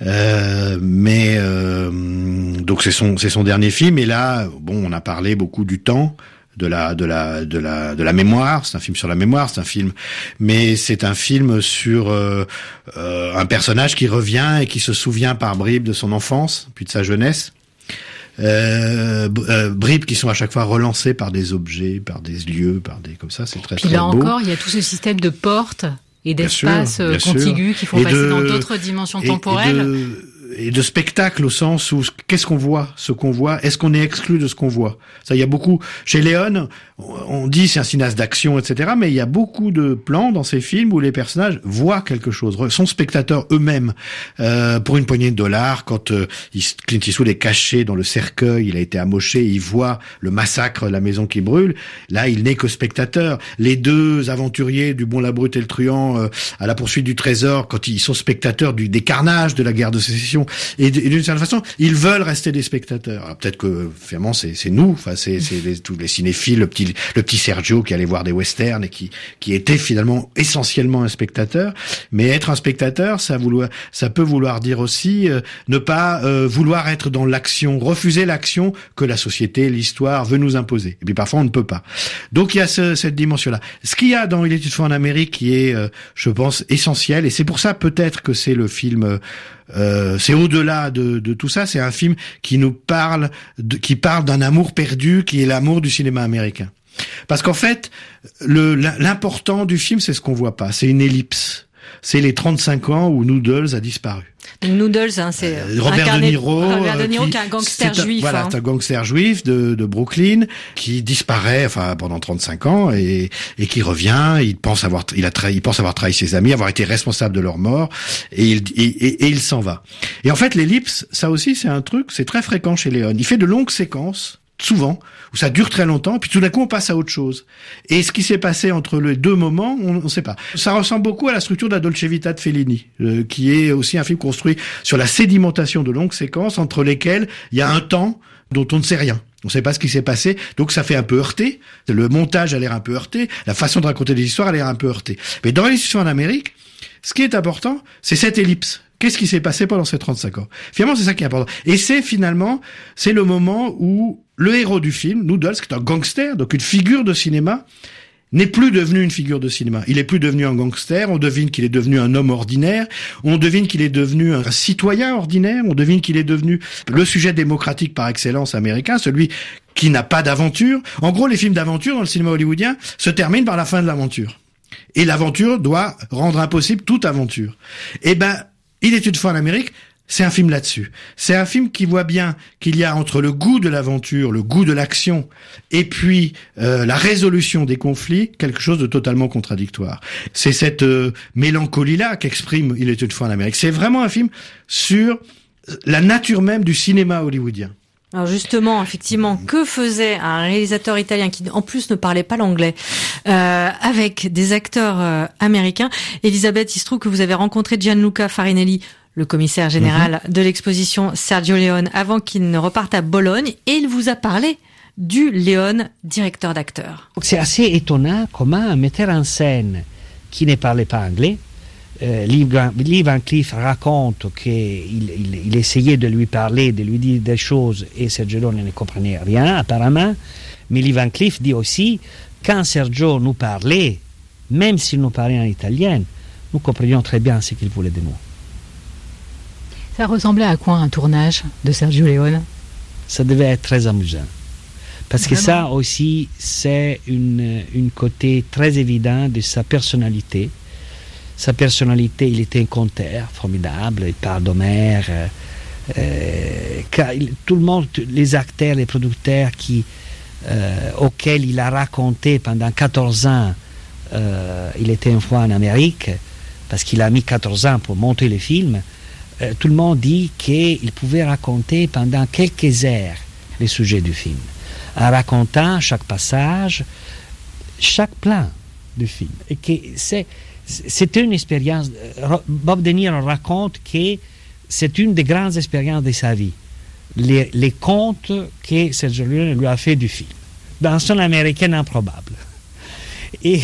Donc c'est son dernier film. Et là, on a parlé beaucoup du temps, de la mémoire. C'est un film sur la mémoire. Mais c'est un film sur un personnage qui revient et qui se souvient par bribes de son enfance, puis de sa jeunesse. Bribes qui sont à chaque fois relancées par des objets, par des lieux, comme ça, c'est très très beau. Puis là encore, il y a tout ce système de portes et d'espaces contigus qui font passer dans d'autres dimensions temporelles. Et de spectacle au sens où qu'est-ce qu'on voit, ce qu'on voit, est-ce qu'on est exclu de ce qu'on voit? Ça, il y a beaucoup chez Léon, on dit c'est un cinéaste d'action, etc. Mais il y a beaucoup de plans dans ces films où les personnages voient quelque chose, sont spectateurs eux-mêmes. Pour une poignée de dollars, quand Clint Eastwood est caché dans le cercueil, il a été amoché, il voit le massacre de la maison qui brûle. Là, il n'est que spectateur. Les deux aventuriers du Bon, la Brute et le Truand à la poursuite du trésor, quand ils sont spectateurs des carnages de la guerre de sécession. Et d'une certaine façon, ils veulent rester des spectateurs. Alors peut-être que finalement c'est nous, tous les cinéphiles, le petit Sergio qui allait voir des westerns et qui était finalement essentiellement un spectateur. Mais être un spectateur, ça peut vouloir dire aussi ne pas vouloir être dans l'action, refuser l'action que la société, l'histoire veut nous imposer. Et puis parfois on ne peut pas. Donc il y a cette dimension-là. Ce qu'il y a dans Il était une fois en Amérique qui est, je pense, essentiel, et c'est pour ça peut-être que c'est le film. C'est au-delà de tout ça, c'est un film qui nous parle d'un amour perdu qui est l'amour du cinéma américain. Parce qu'en fait, l'important du film, c'est ce qu'on voit pas, c'est une ellipse. c'est les 35 ans où Noodles a disparu. Noodles, c'est Robert De Niro, qui est un gangster juif. Voilà, c'est un gangster juif de Brooklyn qui disparaît, pendant 35 ans et qui revient. Il pense avoir trahi ses amis, avoir été responsable de leur mort, et il s'en va. Et en fait, l'ellipse, ça aussi, c'est très fréquent chez Leone. Il fait de longues séquences, souvent, où ça dure très longtemps, puis tout d'un coup on passe à autre chose. Et ce qui s'est passé entre les deux moments, on ne sait pas. Ça ressemble beaucoup à la structure de la Dolce Vita de Fellini, qui est aussi un film construit sur la sédimentation de longues séquences entre lesquelles il y a un temps dont on ne sait rien. On ne sait pas ce qui s'est passé, donc ça fait un peu heurté. Le montage a l'air un peu heurté, la façon de raconter des histoires a l'air un peu heurtée. Mais dans l'histoire en Amérique, ce qui est important, c'est cette ellipse. Qu'est-ce qui s'est passé pendant ces 35 ans? Finalement, c'est ça qui est important. Et c'est le moment où le héros du film, Noodles, qui est un gangster, donc une figure de cinéma, n'est plus devenu une figure de cinéma. Il est plus devenu un gangster, on devine qu'il est devenu un homme ordinaire, on devine qu'il est devenu un citoyen ordinaire, on devine qu'il est devenu le sujet démocratique par excellence américain, celui qui n'a pas d'aventure. En gros, les films d'aventure dans le cinéma hollywoodien se terminent par la fin de l'aventure. Et l'aventure doit rendre impossible toute aventure. Il est une fois en Amérique, c'est un film là-dessus. C'est un film qui voit bien qu'il y a entre le goût de l'aventure, le goût de l'action, et puis la résolution des conflits, quelque chose de totalement contradictoire. C'est cette mélancolie-là qu'exprime Il est une fois en Amérique. C'est vraiment un film sur la nature même du cinéma hollywoodien. Alors justement, effectivement, que faisait un réalisateur italien qui en plus ne parlait pas l'anglais avec des acteurs américains? Elisabeth, il se trouve que vous avez rencontré Gianluca Farinelli, le commissaire général de l'exposition Sergio Leone, avant qu'il ne reparte à Bologne, et il vous a parlé du Leone directeur d'acteurs. C'est assez étonnant comment un metteur en scène qui ne parlait pas anglais, Lee Van Cleef raconte qu'il essayait de lui parler, de lui dire des choses, et Sergio Leone ne comprenait rien apparemment. Mais Lee Van Cleef dit aussi, quand Sergio nous parlait, même s'il nous parlait en italien, nous comprenions très bien ce qu'il voulait de nous. Ça ressemblait à quoi un tournage de Sergio Leone? Ça devait être très amusant. Parce que ça aussi, c'est une côté très évident de sa personnalité. Sa personnalité, il était un conteur formidable, il parle d'Homère. Tout le monde, les acteurs, les producteurs auxquels il a raconté pendant 14 ans, il était une fois en Amérique, parce qu'il a mis 14 ans pour monter le film, tout le monde dit qu'il pouvait raconter pendant quelques heures les sujets du film, en racontant chaque passage, chaque plan du film. Et que c'était une expérience. Bob De Niro raconte que c'est une des grandes expériences de sa vie. Les contes que Sergio Leone lui a fait du film, dans son américain improbable. Et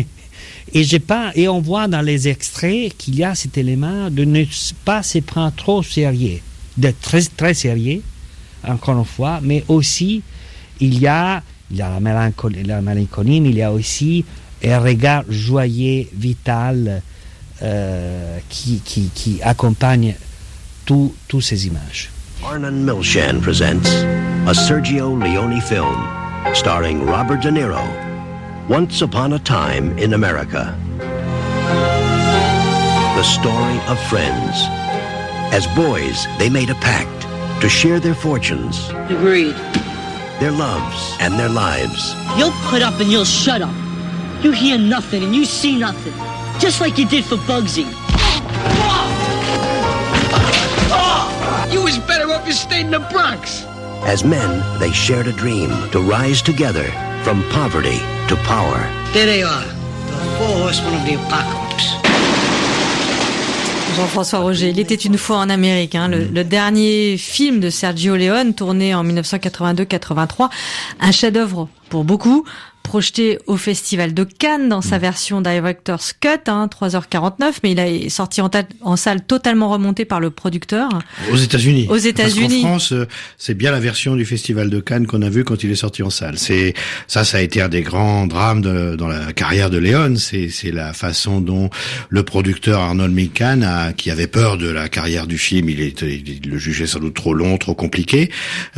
on voit dans les extraits qu'il y a cet élément de ne pas se prendre trop au sérieux, d'être très, très sérieux, encore une fois, mais aussi il y a la mélancolie, mais il y a aussi un regard joyeux, vital, qui accompagne toutes ces images. Arnon Milchan presents a Sergio Leone film starring Robert De Niro, Once Upon a Time in America. The story of friends. As boys, they made a pact to share their fortunes. Agreed. Their loves and their lives. You'll put up and you'll shut up. You hear nothing and you see nothing. Just like you did for Bugsy. You was better off you stayed in the Bronx. As men, they shared a dream to rise together from poverty to power. There they are, the four horsemen of the apocalypse. Jean-François Roger, Il était une fois en Amérique, le dernier film de Sergio Leone, tourné en 1982-83, un chef-d'œuvre pour beaucoup, projeté au Festival de Cannes dans sa version Director's Cut, 3h49, mais il est sorti en salle totalement remonté par le producteur. Aux États-Unis. Aux États-Unis. Parce qu'en France, c'est bien la version du Festival de Cannes qu'on a vue quand il est sorti en salle. Ça a été un des grands drames dans la carrière de Leone. C'est la façon dont le producteur Arnold Milchan, qui avait peur de la carrière du film, il le jugeait sans doute trop long, trop compliqué,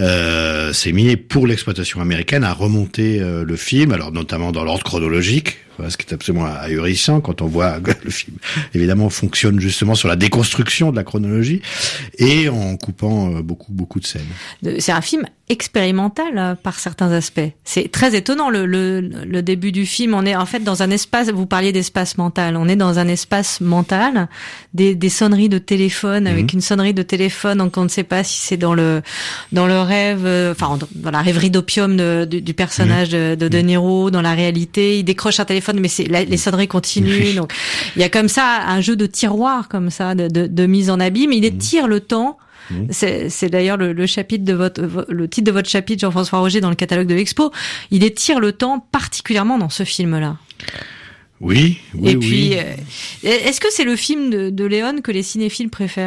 s'est mis pour l'exploitation américaine à remonter le film. Alors notamment dans l'ordre chronologique, Voilà, ce qui est absolument ahurissant quand on voit que le film, évidemment, fonctionne justement sur la déconstruction de la chronologie et en coupant beaucoup de scènes. C'est un film expérimental par certains aspects. C'est très étonnant le début du film. On est en fait dans un espace, vous parliez d'espace mental, on est dans un espace mental, des sonneries de téléphone avec une sonnerie de téléphone, donc on ne sait pas si c'est dans le rêve, enfin dans la rêverie d'opium du personnage de Niro, dans la réalité, il décroche un téléphone mais les sonneries continuent. Donc il y a comme ça un jeu de tiroir comme ça de mise en abîme, il étire le temps. C'est d'ailleurs le chapitre le titre de votre chapitre, Jean-François Roger, dans le catalogue de l'Expo. Il étire le temps particulièrement dans ce film-là. Oui. Et puis, est-ce que c'est le film de Léon que les cinéphiles préfèrent ?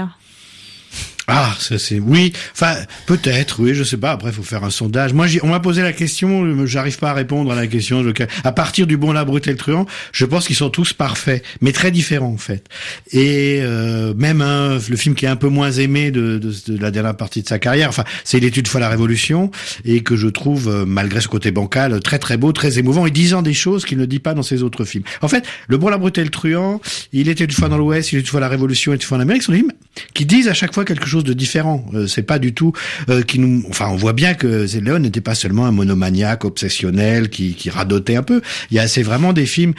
Ah, ça c'est oui. Enfin, peut-être, oui, je sais pas. Après, faut faire un sondage. Moi, on m'a posé la question. J'arrive pas à répondre à la question. À partir du Bon, la Brute et le Truand, je pense qu'ils sont tous parfaits, mais très différents en fait. Et même le film qui est un peu moins aimé de la dernière partie de sa carrière. Enfin, c'est Il est une fois la Révolution, et que je trouve, malgré ce côté bancal, très très beau, très émouvant, et disant des choses qu'il ne dit pas dans ses autres films. En fait, le Bon, la Brute et le Truand, Il était une fois dans l'Ouest, Il était une fois la Révolution, Il était une fois en Amérique, sont des films qui disent à chaque fois quelque chose de différent. C'est pas du tout on voit bien que Léon n'était pas seulement un monomaniaque obsessionnel qui radotait un peu. C'est vraiment des films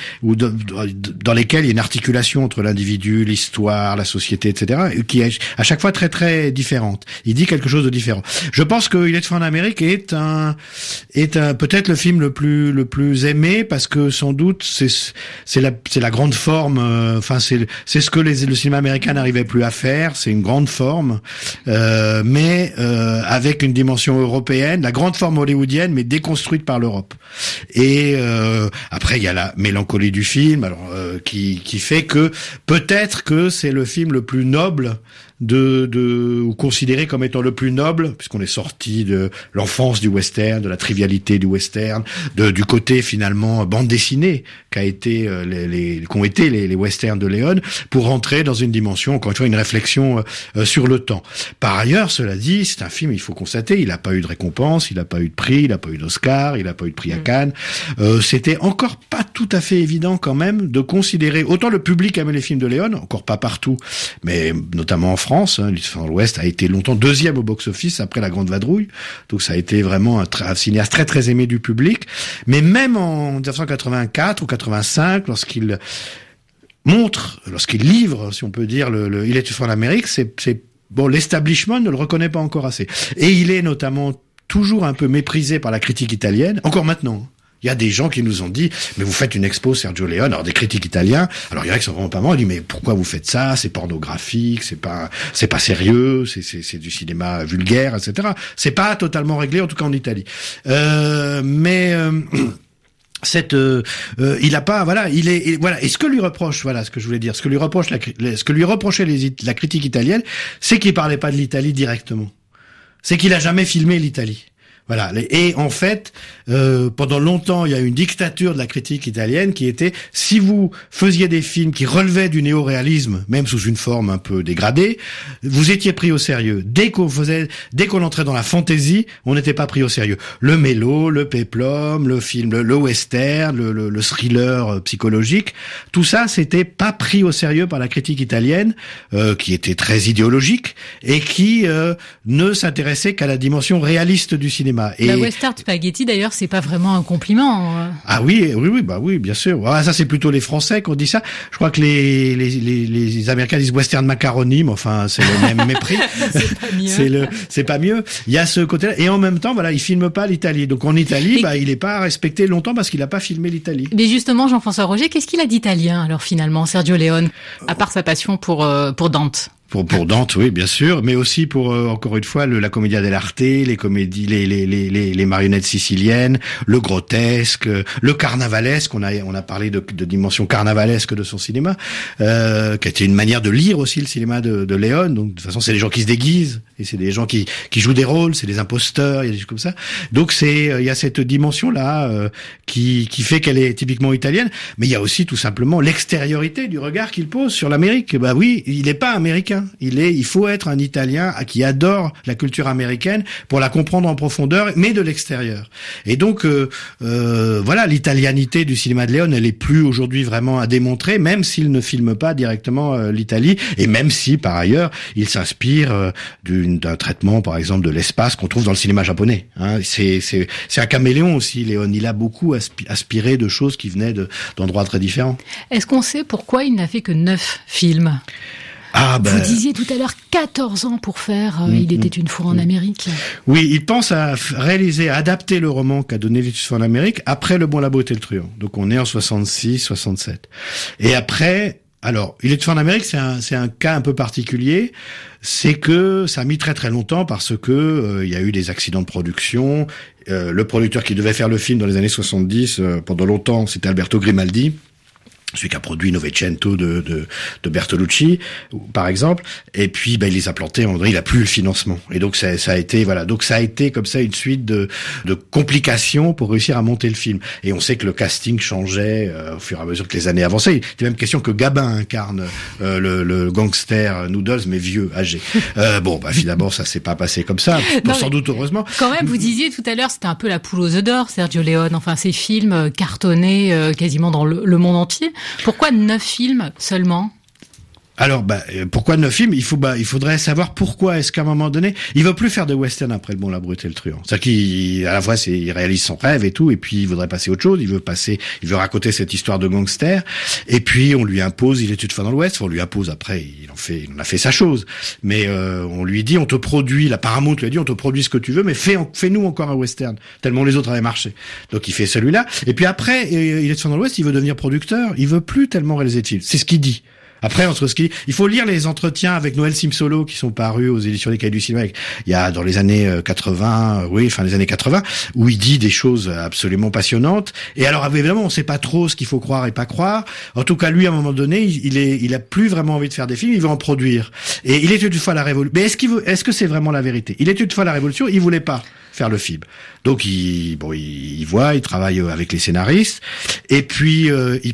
dans lesquels il y a une articulation entre l'individu, l'histoire, la société, etc., qui est à chaque fois très très différente. Il dit quelque chose de différent. Je pense que Il est fait en Amérique est peut-être le film le plus aimé, parce que sans doute c'est la grande forme. C'est ce que le cinéma américain n'arrivait plus à faire. C'est une grande forme. Mais avec une dimension européenne, la grande forme hollywoodienne, mais déconstruite par l'Europe. Et après, il y a la mélancolie du film, qui fait que peut-être que c'est le film le plus noble ou considéré comme étant le plus noble, puisqu'on est sorti de l'enfance du western, de la trivialité du western, du côté finalement bande dessinée qu'ont été les westerns de Léon, pour rentrer dans une dimension, encore une fois, une réflexion sur le temps. Par ailleurs, cela dit, c'est un film, il faut constater, il n'a pas eu de récompense, il n'a pas eu de prix, il n'a pas eu d'Oscar, il n'a pas eu de prix à Cannes. C'était encore pas tout à fait évident quand même de considérer, autant le public aimait les films de Léon, encore pas partout, mais notamment en France, Il est fait dans l'Ouest a été longtemps deuxième au box-office après La Grande Vadrouille, donc ça a été vraiment un cinéaste très très aimé du public. Mais même en 1984 ou 85, lorsqu'il livre, si on peut dire, Il est une fois en Amérique, l'establishment ne le reconnaît pas encore assez. Et il est notamment toujours un peu méprisé par la critique italienne, encore maintenant. Il y a des gens qui nous ont dit, mais vous faites une expo Sergio Leone, alors des critiques italiens, alors il y en a qui sont vraiment pas morts, ils disent, mais pourquoi vous faites ça, c'est pornographique, c'est pas sérieux, c'est du cinéma vulgaire, etc. C'est pas totalement réglé, en tout cas en Italie. Il a pas, et ce que lui reproche, ce que je voulais dire, ce que lui reprochait la critique italienne, c'est qu'il parlait pas de l'Italie directement. C'est qu'il a jamais filmé l'Italie. Voilà. Et en fait, pendant longtemps, il y a eu une dictature de la critique italienne qui était, si vous faisiez des films qui relevaient du néo-réalisme, même sous une forme un peu dégradée, vous étiez pris au sérieux. Dès qu'on entrait dans la fantaisie, on n'était pas pris au sérieux. Le mélo, le péplum, le film, le western, le thriller psychologique, tout ça, c'était pas pris au sérieux par la critique italienne, qui était très idéologique et qui ne s'intéressait qu'à la dimension réaliste du cinéma. Et la western spaghetti, d'ailleurs, c'est pas vraiment un compliment. Ah oui, bien sûr. Ah, ça, c'est plutôt les Français qui ont dit ça. Je crois que les Américains disent western macaroni, mais enfin, c'est le même mépris. C'est pas mieux. Il y a ce côté-là. Et en même temps, il filme pas l'Italie. Donc en Italie, il est pas respecté longtemps parce qu'il a pas filmé l'Italie. Mais justement, Jean-François Roger, qu'est-ce qu'il a d'italien, alors finalement, Sergio Leone, à part sa passion pour Dante? Pour Dante, oui, bien sûr, mais aussi pour encore une fois la commedia dell'arte, les comédies, les marionnettes siciliennes, le grotesque, le carnavalesque. On a parlé de dimension carnavalesque de son cinéma, qui a été une manière de lire aussi le cinéma de Léon. Donc de toute façon, c'est des gens qui se déguisent et c'est des gens qui jouent des rôles, c'est des imposteurs, il y a des choses comme ça. Donc il y a cette dimension là qui fait qu'elle est typiquement italienne, mais il y a aussi tout simplement l'extériorité du regard qu'il pose sur l'Amérique. Oui, il n'est pas américain. Italien. Il faut être un Italien qui adore la culture américaine pour la comprendre en profondeur, mais de l'extérieur. Et donc, voilà, l'italianité du cinéma de Leone, elle est plus aujourd'hui vraiment à démontrer, même s'il ne filme pas directement l'Italie, et même si, par ailleurs, il s'inspire d'un traitement, par exemple, de l'espace qu'on trouve dans le cinéma japonais. Hein. C'est un caméléon aussi, Leone. Il a beaucoup aspiré de choses qui venaient d'endroits très différents. Est-ce qu'on sait pourquoi il n'a fait que 9 films ? Vous disiez tout à l'heure 14 ans pour faire Il était une fois en Amérique. Oui, il pense à adapter le roman qu'a donné Il était une fois en Amérique après Le Bon, la Beauté et le Truand. Donc on est en 66, 67. Et après, alors, Il était une fois en Amérique, c'est un cas un peu particulier. C'est que ça a mis très très longtemps parce que il y a eu des accidents de production. Le producteur qui devait faire le film dans les années 70, pendant longtemps, c'était Alberto Grimaldi, celui qui a produit Novecento de Bertolucci, par exemple. Et puis, il les a plantés, il a plus le financement. Et donc, ça a été comme ça une suite de complications pour réussir à monter le film. Et on sait que le casting changeait au fur et à mesure que les années avançaient. Il était même question que Gabin incarne le gangster Noodles, mais vieux, âgé. Finalement, ça s'est pas passé comme ça. Sans doute, heureusement. Quand même, vous disiez tout à l'heure, c'était un peu la poule aux œufs d'or, Sergio Leone. Enfin, ces films cartonnés quasiment dans le monde entier. Pourquoi 9 films seulement ? Alors, pourquoi 9 films ? Il faudrait savoir pourquoi est-ce qu'à un moment donné, il veut plus faire de western après Le Bon, la Brute et le Truand. C'est-à-dire qu'à la fois, il réalise son rêve et tout, et puis il voudrait passer à autre chose. Il veut raconter cette histoire de gangster. Et puis, on lui impose, il est une fois dans l'Ouest. On lui impose après, il en a fait sa chose. Mais, on lui dit, on te produit, la Paramount lui a dit, on te produit ce que tu veux, mais fais-nous encore un western. Tellement les autres avaient marché. Donc, il fait celui-là. Et puis après, il est une fois dans l'Ouest, il veut devenir producteur. Il veut plus tellement réaliser de films. C'est ce qu'il dit. Après, il faut lire les entretiens avec Noël Simsolo qui sont parus aux éditions des Cahiers du Cinéma. Il y a dans les années 80, fin des années 80, où il dit des choses absolument passionnantes. Et alors, évidemment, on sait pas trop ce qu'il faut croire et pas croire. En tout cas, lui, à un moment donné, il a plus vraiment envie de faire des films, il veut en produire. Et il était une fois la Révolution. Mais est-ce que c'est vraiment la vérité ? Il était une fois la Révolution, il voulait pas faire le film. Donc il travaille avec les scénaristes, et puis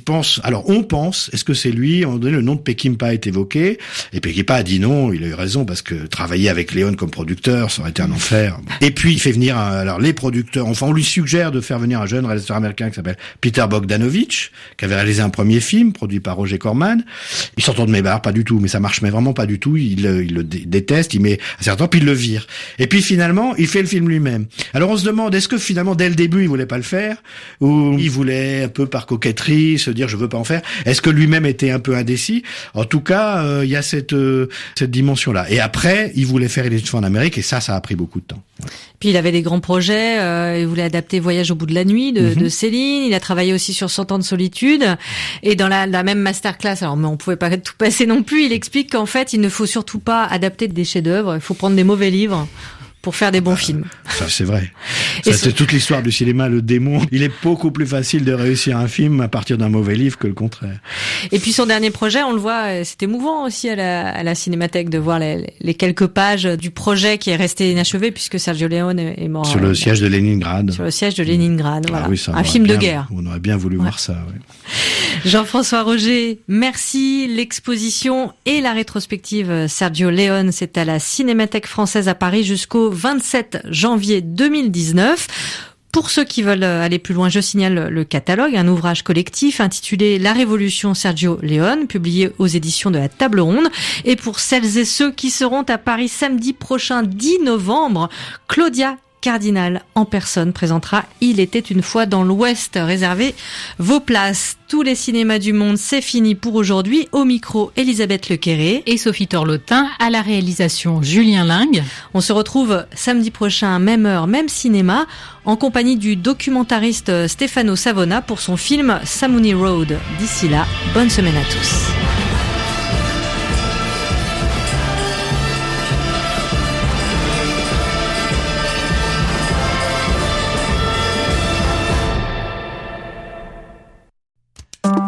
on pense, est-ce que c'est lui, à un moment donné, le nom de Peckinpah est évoqué, et Peckinpah a dit non, il a eu raison, parce que travailler avec Leone comme producteur, ça aurait été un enfer. Et puis il fait venir, les producteurs, on lui suggère de faire venir un jeune réalisateur américain qui s'appelle Peter Bogdanovich, qui avait réalisé un premier film, produit par Roger Corman. Il s'entend de mes barres, pas du tout, mais ça marche mais vraiment pas du tout, il le déteste, il met un certain temps, puis il le vire. Et puis finalement, il fait le film lui-même. Alors on se demande, est-ce que finalement dès le début il voulait pas le faire, ou il voulait un peu par coquetterie se dire je veux pas en faire, est-ce que lui-même était un peu indécis? En tout cas, il y a cette dimension-là. Et après, il voulait faire Il était une fois en Amérique, et ça a pris beaucoup de temps. Ouais. Puis il avait des grands projets, il voulait adapter Voyage au bout de la nuit de Céline, il a travaillé aussi sur 100 ans de solitude, et dans la même masterclass, alors mais on pouvait pas tout passer non plus, il explique qu'en fait il ne faut surtout pas adapter des chefs-d'œuvre, il faut prendre des mauvais livres pour faire des bons films. Ça, c'est vrai. C'est toute l'histoire du cinéma, le démon. Il est beaucoup plus facile de réussir un film à partir d'un mauvais livre que le contraire. Et puis son dernier projet, on le voit, c'est émouvant aussi à la Cinémathèque de voir les quelques pages du projet qui est resté inachevé puisque Sergio Leone est mort. Sur le siège de Leningrad. Sur le siège de Leningrad, voilà. Oui, ça, un film de guerre. On aurait bien voulu voir ça, oui. Jean-François Roger, merci. L'exposition et la rétrospective Sergio Leone, c'est à la Cinémathèque française à Paris jusqu'au 27 janvier 2019. Pour ceux qui veulent aller plus loin, je signale le catalogue, un ouvrage collectif intitulé La Révolution Sergio Leone, publié aux éditions de la Table Ronde. Et pour celles et ceux qui seront à Paris samedi prochain, 10 novembre, Claudia Cardinal en personne présentera Il était une fois dans l'Ouest. Réservez vos places. Tous les cinémas du monde, c'est fini pour aujourd'hui. Au micro, Elisabeth Lequéré et Sophie Torlotin, à la réalisation Julien Lingue. On se retrouve samedi prochain, même heure, même cinéma, en compagnie du documentariste Stefano Savona pour son film Samuni Road. D'ici là, bonne semaine à tous.